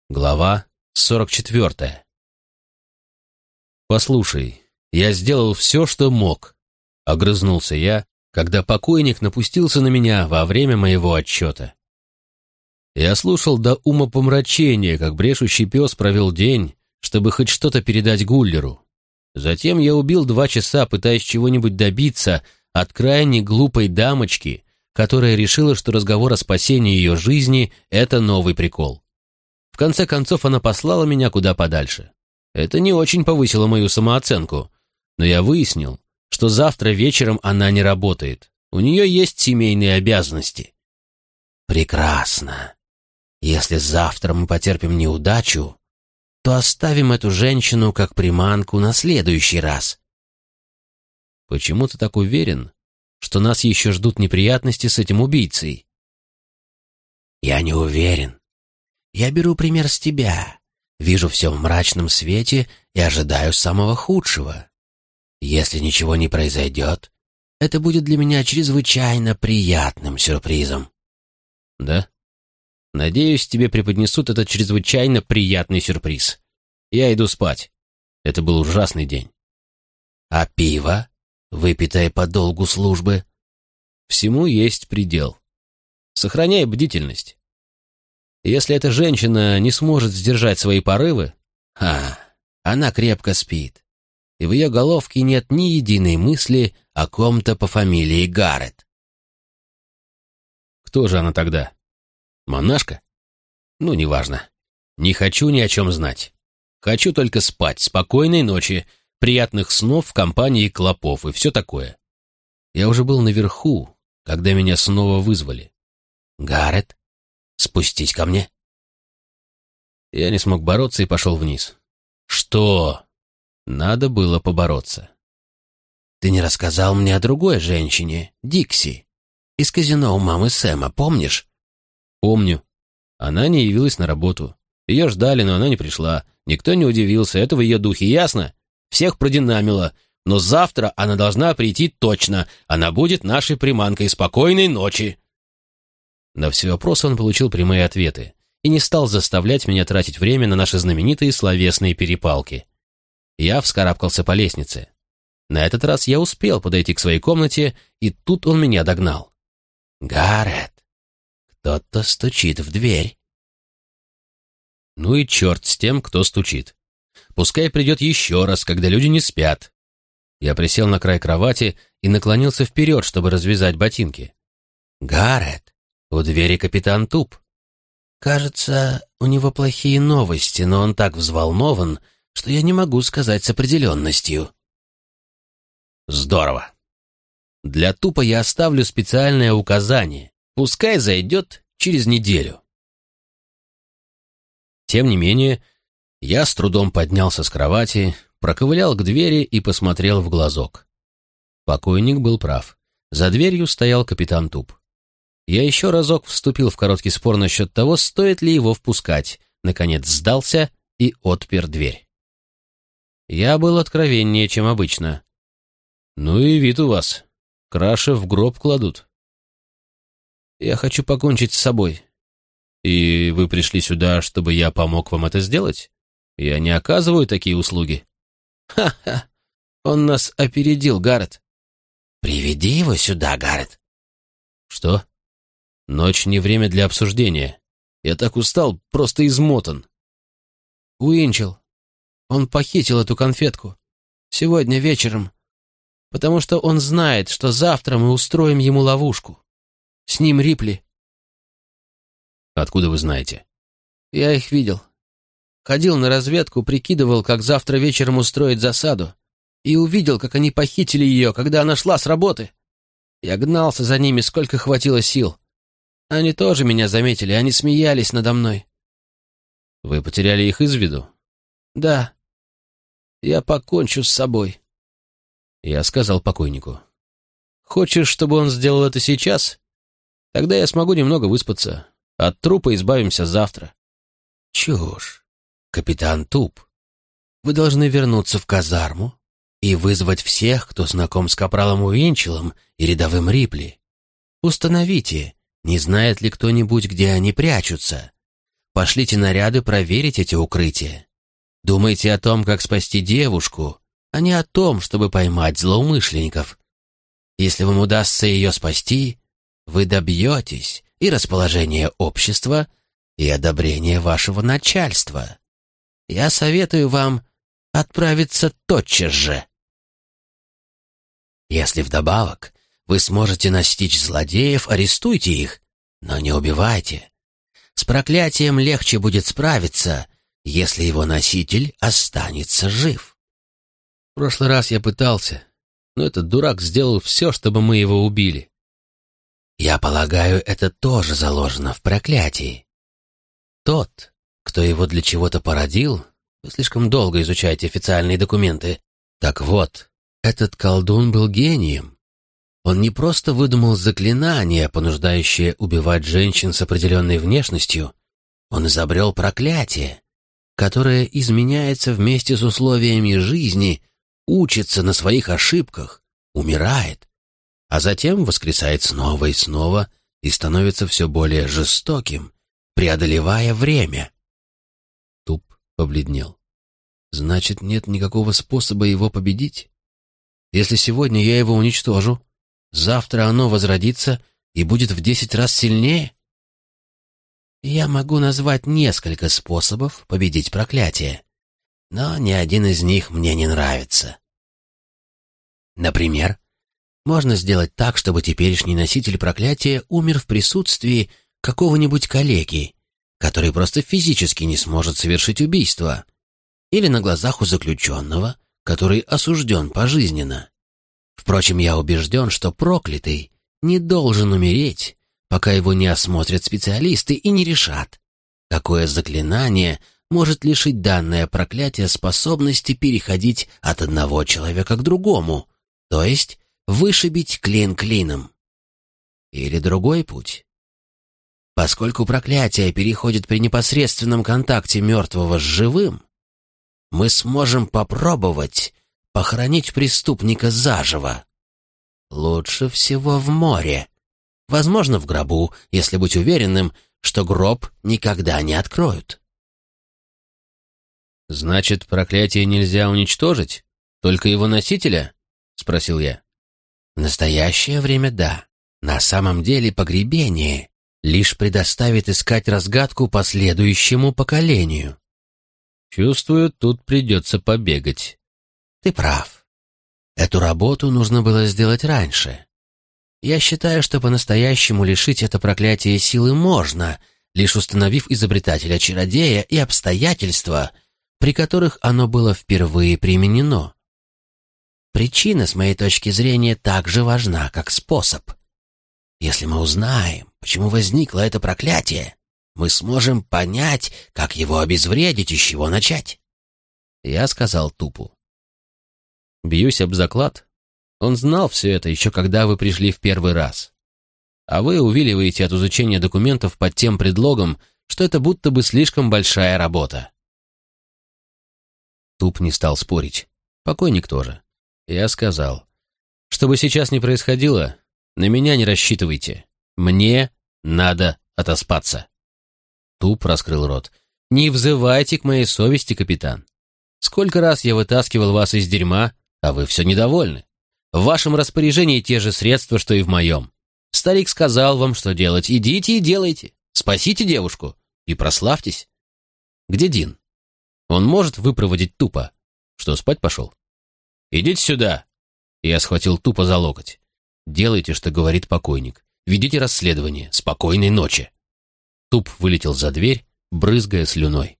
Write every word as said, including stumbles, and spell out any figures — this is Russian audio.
Глава сорок четвертая. «Послушай, я сделал все, что мог», — огрызнулся я, когда покойник напустился на меня во время моего отчета. Я слушал до умопомрачения, как брешущий пес провел день, чтобы хоть что-то передать Гуллеру. Затем я убил два часа, пытаясь чего-нибудь добиться от крайне глупой дамочки, которая решила, что разговор о спасении ее жизни — это новый прикол. В конце концов, она послала меня куда подальше. Это не очень повысило мою самооценку, но я выяснил, что завтра вечером она не работает. У нее есть семейные обязанности. Прекрасно. Если завтра мы потерпим неудачу, то оставим эту женщину как приманку на следующий раз. Почему ты так уверен, что нас еще ждут неприятности с этим убийцей? Я не уверен. Я беру пример с тебя, вижу все в мрачном свете и ожидаю самого худшего. Если ничего не произойдет, это будет для меня чрезвычайно приятным сюрпризом. Да? Надеюсь, тебе преподнесут этот чрезвычайно приятный сюрприз. Я иду спать. Это был ужасный день. А пиво, выпитое по долгу службы? Всему есть предел. Сохраняй бдительность. Если эта женщина не сможет сдержать свои порывы, а, она крепко спит, и в ее головке нет ни единой мысли о ком-то по фамилии Гаррет. Кто же она тогда? Монашка? Ну, неважно. Не хочу ни о чем знать. Хочу только спать, спокойной ночи, приятных снов в компании клопов и все такое. Я уже был наверху, когда меня снова вызвали. Гаррет? Спустись ко мне. Я не смог бороться и пошел вниз. Что? Надо было побороться. Ты не рассказал мне о другой женщине, Дикси, из казино у мамы Сэма, помнишь? Помню. Она не явилась на работу. Ее ждали, но она не пришла. Никто не удивился, это в ее духе, ясно? Всех продинамило. Но завтра она должна прийти точно. Она будет нашей приманкой. Спокойной ночи. На все вопросы он получил прямые ответы и не стал заставлять меня тратить время на наши знаменитые словесные перепалки. Я вскарабкался по лестнице. На этот раз я успел подойти к своей комнате, и тут он меня догнал. «Гаррет, кто-то стучит в дверь». Ну и черт с тем, кто стучит. Пускай придет еще раз, когда люди не спят. Я присел на край кровати и наклонился вперед, чтобы развязать ботинки. «Гаррет, у двери капитан Туп. Кажется, у него плохие новости, но он так взволнован, что я не могу сказать с определенностью». Здорово. Для Тупа я оставлю специальное указание. Пускай зайдет через неделю. Тем не менее, я с трудом поднялся с кровати, проковылял к двери и посмотрел в глазок. Покойник был прав. За дверью стоял капитан Туп. Я еще разок вступил в короткий спор насчет того, стоит ли его впускать. Наконец сдался и отпер дверь. Я был откровеннее, чем обычно. «Ну и вид у вас. Краши в гроб кладут». «Я хочу покончить с собой». «И вы пришли сюда, чтобы я помог вам это сделать? Я не оказываю такие услуги». «Ха-ха! Он нас опередил, Гаррет». «Приведи его сюда, Гаррет». «Что?» «Ночь не время для обсуждения. Я так устал, просто измотан». «Уинчел. Он похитил эту конфетку. Сегодня вечером. Потому что он знает, что завтра мы устроим ему ловушку. С ним Рипли». «Откуда вы знаете?» «Я их видел. Ходил на разведку, прикидывал, как завтра вечером устроить засаду, и увидел, как они похитили ее, когда она шла с работы. Я гнался за ними, сколько хватило сил. Они тоже меня заметили, они смеялись надо мной». «Вы потеряли их из виду?» «Да. Я покончу с собой». Я сказал покойнику: «Хочешь, чтобы он сделал это сейчас? Тогда я смогу немного выспаться. От трупа избавимся завтра». «Чушь. Капитан Туп, вы должны вернуться в казарму и вызвать всех, кто знаком с капралом Уинчелом и рядовым Рипли. Установите, не знает ли кто-нибудь, где они прячутся. пошлите наряды проверить эти укрытия. Думайте о том, как спасти девушку, а не о том, чтобы поймать злоумышленников. Если вам удастся ее спасти, вы добьетесь и расположения общества, и одобрения вашего начальства. Я советую вам отправиться тотчас же. Если вдобавок вы сможете настичь злодеев, арестуйте их, но не убивайте. С проклятием легче будет справиться, если его носитель останется жив. В прошлый раз я пытался, но этот дурак сделал все, чтобы мы его убили. Я полагаю, это тоже заложено в проклятии. Тот, кто его для чего-то породил, вы слишком долго изучаете официальные документы. Так вот, этот колдун был гением. Он не просто выдумал заклинание, понуждающее убивать женщин с определенной внешностью. Он изобрел проклятие, которое изменяется вместе с условиями жизни, учится на своих ошибках, умирает, а затем воскресает снова и снова и становится все более жестоким, преодолевая время. Туп побледнел. Значит, нет никакого способа его победить? Если сегодня я его уничтожу, завтра оно возродится и будет в десять раз сильнее? Я могу назвать несколько способов победить проклятие, но ни один из них мне не нравится. Например, можно сделать так, чтобы теперешний носитель проклятия умер в присутствии какого-нибудь калеки, который просто физически не сможет совершить убийство, или на глазах у заключенного, который осужден пожизненно. Впрочем, я убежден, что проклятый не должен умереть, пока его не осмотрят специалисты и не решат, какое заклинание может лишить данное проклятие способности переходить от одного человека к другому, то есть вышибить клин клином. Или другой путь. Поскольку проклятие переходит при непосредственном контакте мертвого с живым, мы сможем попробовать похоронить преступника заживо. Лучше всего в море. Возможно, в гробу, если быть уверенным, что гроб никогда не откроют. «Значит, проклятие нельзя уничтожить? Только его носителя?» — спросил я. «В настоящее время да. На самом деле погребение лишь предоставит искать разгадку последующему поколению». «Чувствую, тут придется побегать». «Ты прав. Эту работу нужно было сделать раньше. Я считаю, что по-настоящему лишить это проклятие силы можно, лишь установив изобретателя-чародея и обстоятельства, при которых оно было впервые применено. Причина, с моей точки зрения, так же важна, как способ. Если мы узнаем, почему возникло это проклятие, мы сможем понять, как его обезвредить и с чего начать». Я сказал Тупу. «Бьюсь об заклад. Он знал все это еще когда вы пришли в первый раз. А вы увиливаете от изучения документов под тем предлогом, что это будто бы слишком большая работа». Туп не стал спорить. Покойник тоже. Я сказал, что бы сейчас ни происходило, на меня не рассчитывайте. Мне надо отоспаться. Туп раскрыл рот. «Не взывайте к моей совести, капитан. Сколько раз я вытаскивал вас из дерьма, а вы все недовольны. В вашем распоряжении те же средства, что и в моем. Старик сказал вам, что делать. Идите и делайте. Спасите девушку и прославьтесь. Где Дин? Он может выпроводить Тупа? Что, спать пошел? Идите сюда!» Я схватил Тупа за локоть. «Делайте, что говорит покойник. Ведите расследование. Спокойной ночи!» Туп вылетел за дверь, брызгая слюной.